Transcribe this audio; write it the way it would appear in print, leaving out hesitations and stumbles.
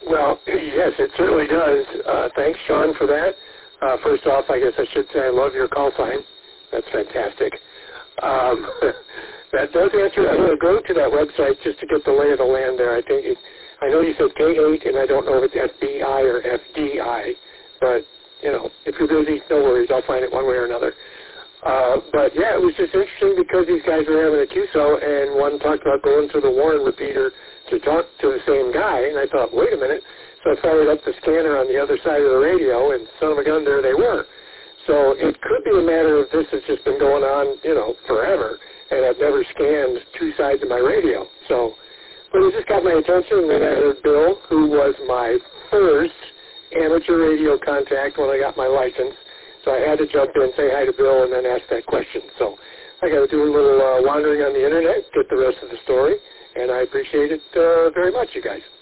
Well, yes, it certainly does. Thanks, Sean, for that. First off, I guess I should say I love your call sign. That's fantastic. That does answer. I'm going to go to that website just to get the lay of the land there. I know you said K8, and I don't know if it's FBI or FDI, but, if you're busy, no worries. I'll find it one way or another. But, yeah, it was just interesting because these guys were having a QSO, and one talked about going to the Warren repeater to talk to the same guy, and I thought, wait a minute. So I fired up the scanner on the other side of the radio, and son of a gun, there they were. So it could be a matter of this has just been going on, forever, and I've never scanned two sides of my radio. So, but it just got my attention, and then I heard Bill, who was my first amateur radio contact when I got my license. So I had to jump in, say hi to Bill, and then ask that question. So I got to do a little wandering on the Internet, get the rest of the story, and I appreciate it very much, you guys.